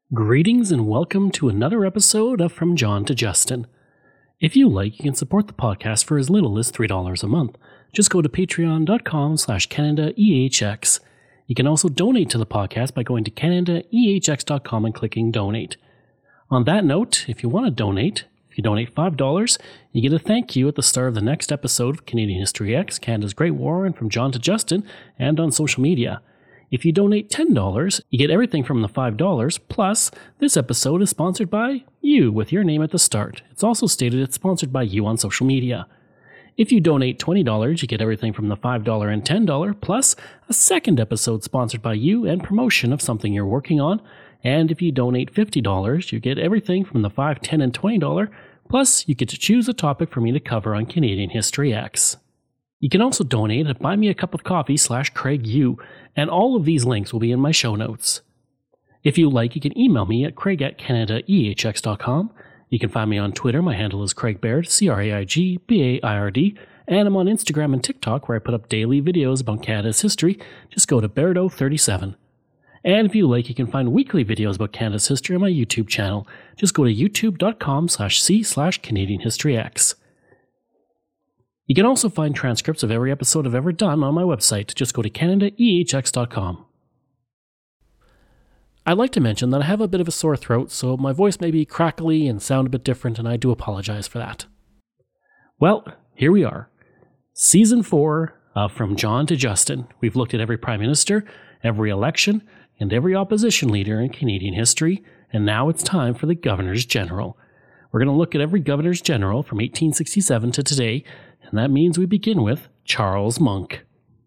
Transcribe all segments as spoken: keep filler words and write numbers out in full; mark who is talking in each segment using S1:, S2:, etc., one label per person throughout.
S1: Greetings and welcome to another episode of From John to Justin. If you like, you can support the podcast for as little as three dollars a month. Just go to patreon.com slash CanadaEHX. You can also donate to the podcast by going to Canada E H X dot com and clicking donate. On that note, if you want to donate, if you donate five dollars, you get a thank you at the start of the next episode of Canadian History X, Canada's Great War, and From John to Justin, and on social media. If you donate ten dollars, you get everything from the five dollars, plus this episode is sponsored by you with your name at the start. It's also stated it's sponsored by you on social media. If you donate twenty dollars, you get everything from the five dollars and ten dollars, plus a second episode sponsored by you and promotion of something you're working on. And if you donate fifty dollars, you get everything from the five dollars, ten dollars, and twenty dollars, plus you get to choose a topic for me to cover on Canadian History X. You can also donate at buymeacupofcoffee slash Craig U, and all of these links will be in my show notes. If you like, you can email me at craig at canada e h x dot com. You can find me on Twitter. My handle is Craig Baird, C R A I G B A I R D, and I'm on Instagram and TikTok where I put up daily videos about Canada's history. Just go to Bairdo thirty-seven. And if you like, you can find weekly videos about Canada's history on my YouTube channel. Just go to youtube.com slash c slash Canadian History X. You can also find transcripts of every episode I've ever done on my website. Just go to Canada E H X dot com. I'd like to mention that I have a bit of a sore throat, so my voice may be crackly and sound a bit different, and I do apologize for that. Well, here we are. Season four of From John to Justin. We've looked at every Prime Minister, every election, and every opposition leader in Canadian history, and now it's time for the Governors General. We're going to look at every Governors General from eighteen sixty-seven to today, and that means we begin with Charles Monck.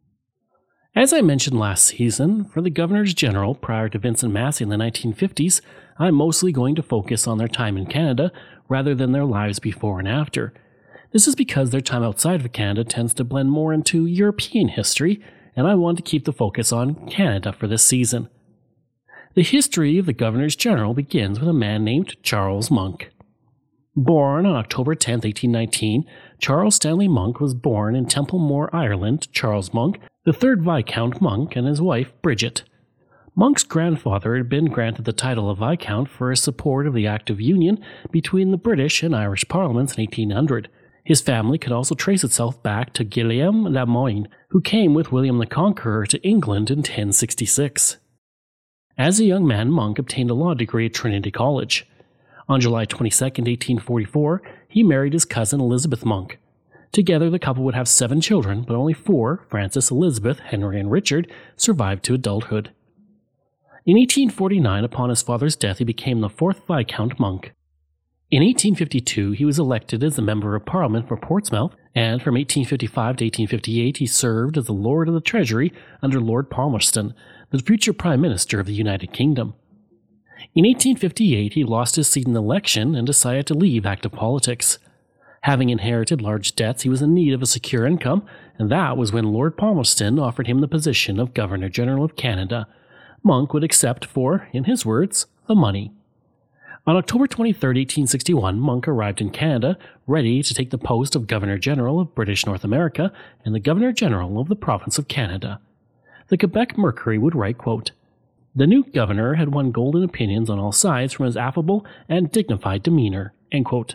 S1: As I mentioned last season, for the Governors General prior to Vincent Massey in the nineteen fifties, I'm mostly going to focus on their time in Canada rather than their lives before and after. This is because their time outside of Canada tends to blend more into European history, and I want to keep the focus on Canada for this season. The history of the Governors General begins with a man named Charles Monck. Born on October tenth, eighteen nineteen, Charles Stanley Monck was born in Templemore, Ireland, Charles Monck, the third Viscount Monck, and his wife, Bridget. Monck's grandfather had been granted the title of Viscount for his support of the Act of Union between the British and Irish Parliaments in eighteen hundred. His family could also trace itself back to Guillaume Le Moyne, who came with William the Conqueror to England in ten sixty-six. As a young man, Monck obtained a law degree at Trinity College. On July twenty-second, eighteen forty-four, he married his cousin Elizabeth Monck. Together, the couple would have seven children, but only four, Francis, Elizabeth, Henry, and Richard, survived to adulthood. In eighteen forty-nine, upon his father's death, he became the fourth Viscount Monck. In eighteen fifty-two, he was elected as the Member of Parliament for Portsmouth, and from eighteen fifty-five to eighteen fifty-eight, he served as the Lord of the Treasury under Lord Palmerston, the future Prime Minister of the United Kingdom. In eighteen fifty-eight, he lost his seat in the election and decided to leave active politics. Having inherited large debts, he was in need of a secure income, and that was when Lord Palmerston offered him the position of Governor-General of Canada. Monck would accept for, in his words, the money. On October twenty-third, eighteen sixty-one, Monck arrived in Canada, ready to take the post of Governor-General of British North America and the Governor-General of the Province of Canada. The Quebec Mercury would write, quote, "The new governor had won golden opinions on all sides from his affable and dignified demeanor." End quote.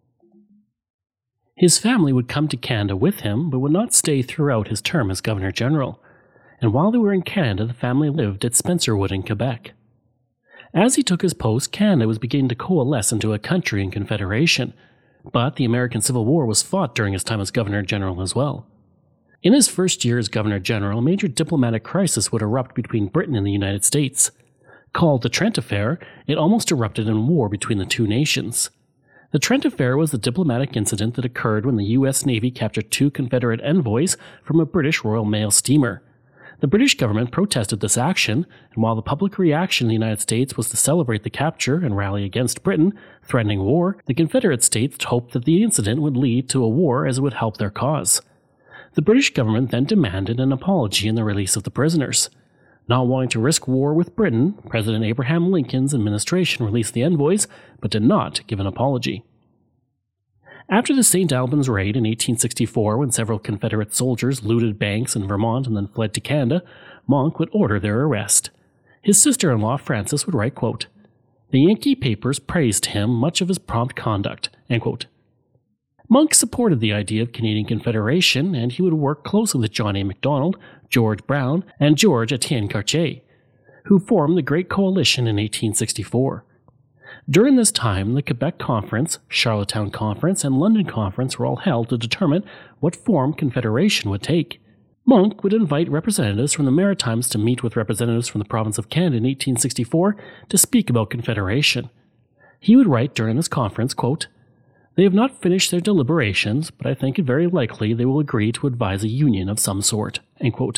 S1: His family would come to Canada with him, but would not stay throughout his term as Governor-General. And while they were in Canada, the family lived at Spencerwood in Quebec. As he took his post, Canada was beginning to coalesce into a country in confederation, but the American Civil War was fought during his time as Governor-General as well. In his first year as Governor-General, a major diplomatic crisis would erupt between Britain and the United States. Called the Trent Affair, it almost erupted in war between the two nations. The Trent Affair was the diplomatic incident that occurred when the U S Navy captured two Confederate envoys from a British Royal Mail steamer. The British government protested this action, and while the public reaction in the United States was to celebrate the capture and rally against Britain, threatening war, the Confederate states hoped that the incident would lead to a war as it would help their cause. The British government then demanded an apology and the release of the prisoners. Not wanting to risk war with Britain, President Abraham Lincoln's administration released the envoys, but did not give an apology. After the Saint Albans raid in eighteen sixty-four, when several Confederate soldiers looted banks in Vermont and then fled to Canada, Monck would order their arrest. His sister-in-law, Frances, would write, quote, The Yankee papers praised him much of his prompt conduct." End quote. Monk supported the idea of Canadian Confederation, and he would work closely with John A. Macdonald, George Brown, and George Etienne Cartier, who formed the Great Coalition in eighteen sixty-four. During this time, the Quebec Conference, Charlottetown Conference, and London Conference were all held to determine what form Confederation would take. Monk would invite representatives from the Maritimes to meet with representatives from the province of Canada in eighteen sixty-four to speak about Confederation. He would write during this conference, quote, "They have not finished their deliberations, but I think it very likely they will agree to advise a union of some sort." End quote.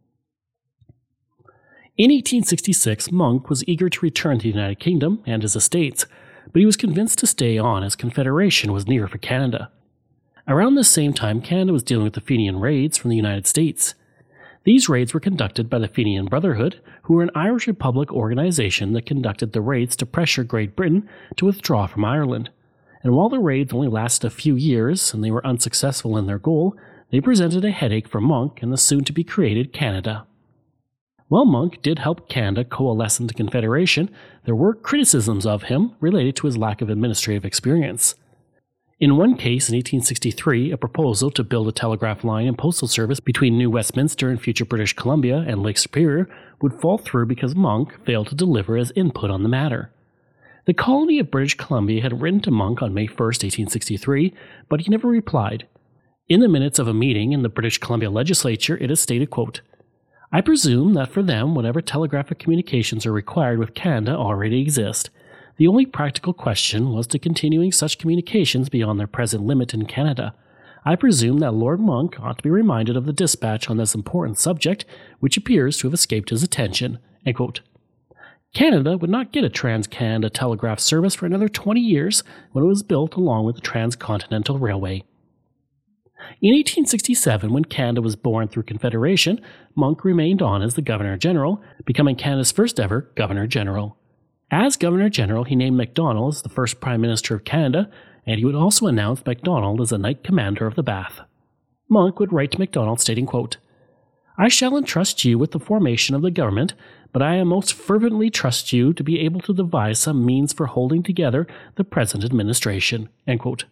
S1: In eighteen sixty-six, Monk was eager to return to the United Kingdom and his estates, but he was convinced to stay on as Confederation was near for Canada. Around this same time, Canada was dealing with the Fenian raids from the United States. These raids were conducted by the Fenian Brotherhood, who were an Irish Republic organization that conducted the raids to pressure Great Britain to withdraw from Ireland. And while the raids only lasted a few years and they were unsuccessful in their goal, they presented a headache for Monk and the soon-to-be-created Canada. While Monk did help Canada coalesce into Confederation, there were criticisms of him related to his lack of administrative experience. In one case, in eighteen sixty-three, a proposal to build a telegraph line and postal service between New Westminster and future British Columbia and Lake Superior would fall through because Monk failed to deliver his input on the matter. The colony of British Columbia had written to Monk on May first, eighteen sixty-three, but he never replied. In the minutes of a meeting in the British Columbia legislature, it is stated, quote, "I presume that for them, whatever telegraphic communications are required with Canada already exist. The only practical question was to continuing such communications beyond their present limit in Canada. I presume that Lord Monk ought to be reminded of the dispatch on this important subject, which appears to have escaped his attention." End quote. Canada would not get a Trans-Canada telegraph service for another twenty years when it was built along with the Transcontinental Railway. In eighteen sixty-seven, when Canada was born through Confederation, Monk remained on as the Governor-General, becoming Canada's first ever Governor-General. As Governor-General, he named Macdonald as the first Prime Minister of Canada, and he would also announce Macdonald as the Knight Commander of the Bath. Monk would write to Macdonald stating, quote, "I shall entrust you with the formation of the government, but I am most fervently trust you to be able to devise some means for holding together the present administration." End quote.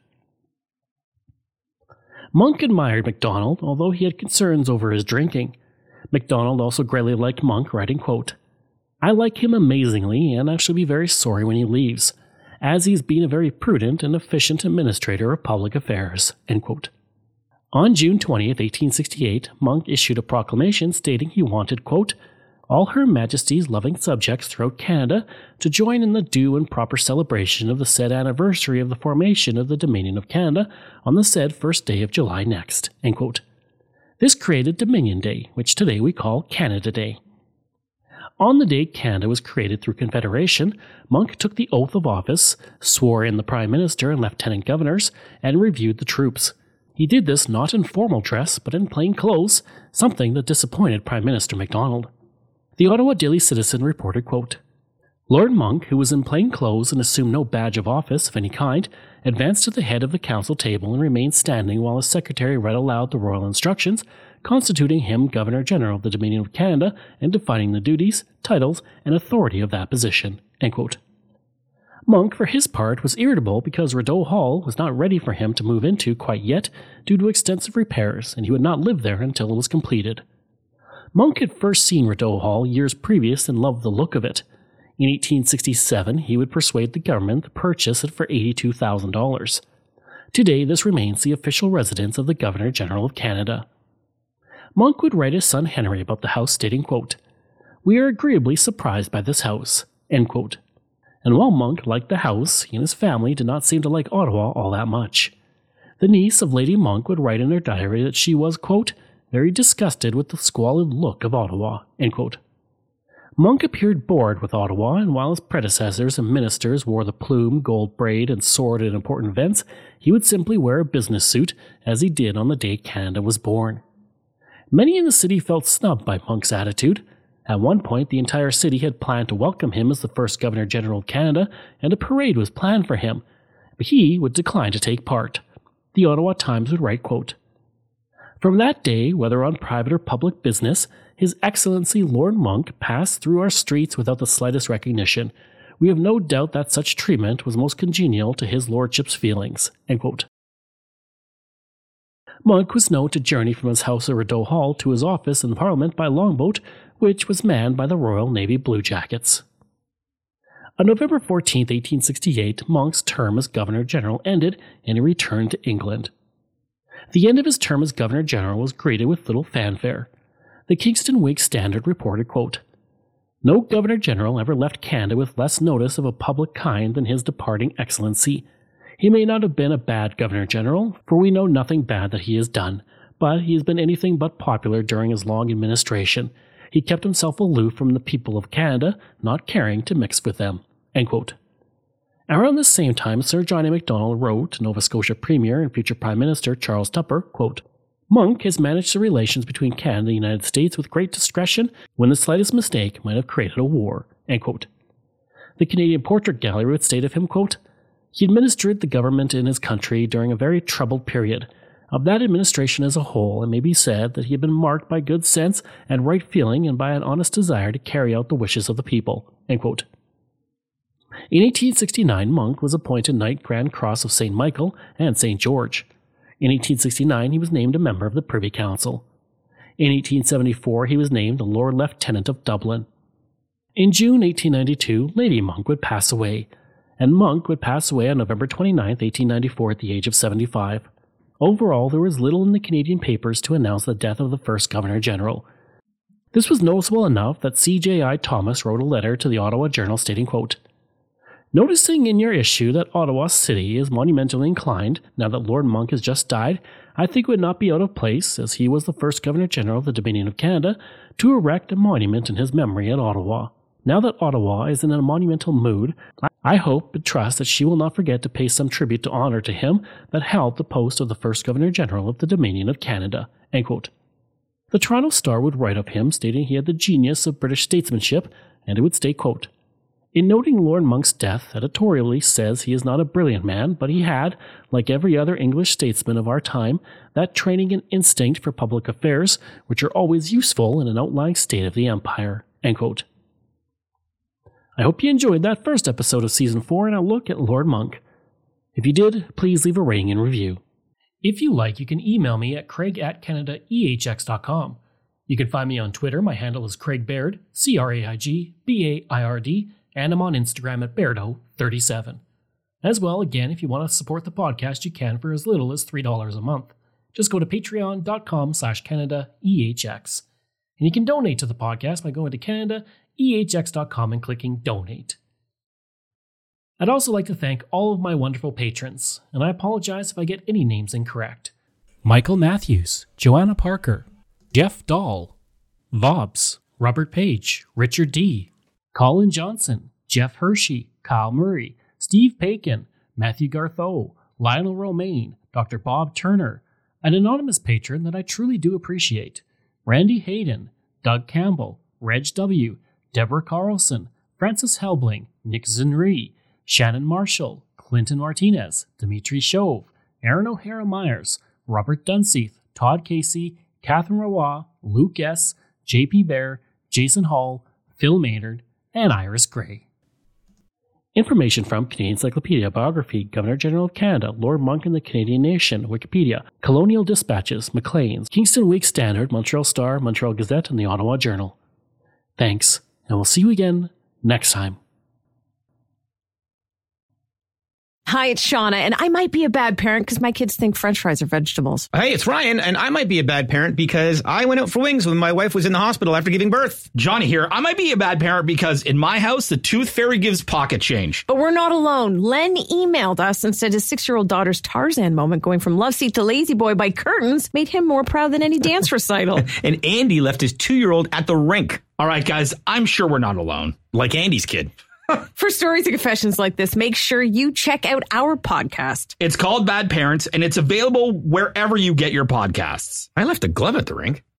S1: Monk admired Macdonald, although he had concerns over his drinking. Macdonald also greatly liked Monk, writing, quote, "I like him amazingly, and I shall be very sorry when he leaves, as he's been a very prudent and efficient administrator of public affairs." End quote. On June twentieth, eighteen sixty-eight, Monk issued a proclamation stating he wanted, quote, "all Her Majesty's loving subjects throughout Canada to join in the due and proper celebration of the said anniversary of the formation of the Dominion of Canada on the said first day of July next." End quote. This created Dominion Day, which today we call Canada Day. On the day Canada was created through Confederation, Monk took the oath of office, swore in the Prime Minister and Lieutenant Governors, and reviewed the troops. He did this not in formal dress, but in plain clothes, something that disappointed Prime Minister Macdonald. The Ottawa Daily Citizen reported, quote, "Lord Monk, who was in plain clothes and assumed no badge of office of any kind, advanced to the head of the council table and remained standing while his secretary read aloud the royal instructions, constituting him Governor-General of the Dominion of Canada and defining the duties, titles, and authority of that position." End quote. Monk, for his part, was irritable because Rideau Hall was not ready for him to move into quite yet due to extensive repairs, and he would not live there until it was completed. Monk had first seen Rideau Hall years previous and loved the look of it. In eighteen sixty-seven, he would persuade the government to purchase it for eighty-two thousand dollars. Today, this remains the official residence of the Governor-General of Canada. Monk would write his son Henry about the house, stating, quote, "We are agreeably surprised by this house." End quote. And while Monk liked the house, he and his family did not seem to like Ottawa all that much. The niece of Lady Monk would write in her diary that she was, quote, "very disgusted with the squalid look of Ottawa." End quote. Monk appeared bored with Ottawa, and while his predecessors and ministers wore the plume, gold braid, and sword at important events, he would simply wear a business suit, as he did on the day Canada was born. Many in the city felt snubbed by Monk's attitude. At one point, the entire city had planned to welcome him as the first Governor-General of Canada, and a parade was planned for him, but he would decline to take part. The Ottawa Times would write, quote, "From that day, whether on private or public business, His Excellency Lord Monk passed through our streets without the slightest recognition. we have no doubt that such treatment was most congenial to his lordship's feelings." End quote. Monk was known to journey from his house at Rideau Hall to his office in Parliament by longboat, which was manned by the Royal Navy Bluejackets. On November fourteenth, eighteen sixty-eight, Monk's term as Governor-General ended, and he returned to England. The end of his term as Governor-General was greeted with little fanfare. The Kingston Whig Standard reported, quote, "No Governor-General ever left Canada with less notice of a public kind than his departing Excellency. He may not have been a bad Governor-General, for we know nothing bad that he has done, but he has been anything but popular during his long administration. He kept himself aloof from the people of Canada, not caring to mix with them." End quote. Around the same time, Sir John A. Macdonald wrote to Nova Scotia Premier and future Prime Minister Charles Tupper, quote, "Monk has managed the relations between Canada and the United States with great discretion when the slightest mistake might have created a war." End quote. The Canadian Portrait Gallery would state of him, quote, "He administered the government in his country during a very troubled period. Of that administration as a whole, it may be said that he had been marked by good sense and right feeling and by an honest desire to carry out the wishes of the people." End quote. In eighteen sixty-nine, Monk was appointed Knight Grand Cross of Saint Michael and Saint George. In eighteen sixty-nine, he was named a member of the Privy Council. In eighteen seventy-four, he was named a Lord Lieutenant of Dublin. In June eighteen ninety-two, Lady Monk would pass away, and Monk would pass away on November twenty-ninth, eighteen ninety-four, at the age of seventy-five. Overall, there was little in the Canadian papers to announce the death of the first Governor-General. This was noticeable enough that C J I Thomas wrote a letter to the Ottawa Journal stating, quote, "Noticing in your issue that Ottawa City is monumentally inclined, now that Lord Monk has just died, I think it would not be out of place, as he was the first Governor-General of the Dominion of Canada, to erect a monument in his memory at Ottawa. Now that Ottawa is in a monumental mood, I hope and trust that she will not forget to pay some tribute to honour to him that held the post of the first Governor-General of the Dominion of Canada." End quote. The Toronto Star would write of him, stating he had the genius of British statesmanship, and it would state, quote, "In noting Lord Monk's death, editorially says he is not a brilliant man, but he had, like every other English statesman of our time, that training and instinct for public affairs which are always useful in an outlying state of the Empire." End quote. I hope you enjoyed that first episode of Season four and a look at Lord Monk. If you did, please leave a rating and review. If you like, you can email me at craig at canada e h x dot com. You can find me on Twitter. My handle is Craig Baird, C R A I G B A I R D, and I'm on Instagram at Bairdo thirty-seven. As well, again, if you want to support the podcast, you can for as little as three dollars a month. Just go to patreon.com slash Canada EHX. And you can donate to the podcast by going to canada e h x dot com and clicking Donate. I'd also like to thank all of my wonderful patrons, and I apologize if I get any names incorrect. Michael Matthews, Joanna Parker, Jeff Dahl, Vobs, Robert Page, Richard D., Colin Johnson, Jeff Hershey, Kyle Murray, Steve Pakin, Matthew Gartho, Lionel Romaine, Doctor Bob Turner, an anonymous patron that I truly do appreciate, Randy Hayden, Doug Campbell, Reg W., Deborah Carlson, Francis Helbling, Nick Zinri, Shannon Marshall, Clinton Martinez, Dimitri Shove, Aaron O'Hara Myers, Robert Dunseith, Todd Casey, Catherine Roy, Luke S., J P Bear, Jason Hall, Phil Maynard, and Iris Gray. Information from Canadian Encyclopedia, Biography, Governor-General of Canada, Lord Monk and the Canadian Nation, Wikipedia, Colonial Dispatches, Maclean's, Kingston Whig Standard, Montreal Star, Montreal Gazette, and the Ottawa Journal. Thanks, and we'll see you again next time.
S2: Hi, it's Shauna, and I might be a bad parent because my kids think French fries are vegetables.
S3: Hey, it's Ryan, and I might be a bad parent because I went out for wings when my wife was in the hospital after giving birth.
S4: Johnny here. I might be a bad parent because in my house, the tooth fairy gives pocket change.
S2: But we're not alone. Len emailed us and said his six-year-old daughter's Tarzan moment going from love seat to lazy boy by curtains made him more proud than any dance recital.
S3: And Andy left his two-year-old at the rink.
S4: All right, guys, I'm sure we're not alone.
S3: Like Andy's kid.
S2: For stories and confessions like this, make sure you check out our podcast.
S4: It's called Bad Parents, and it's available wherever you get your podcasts.
S3: I left a glove at the rink.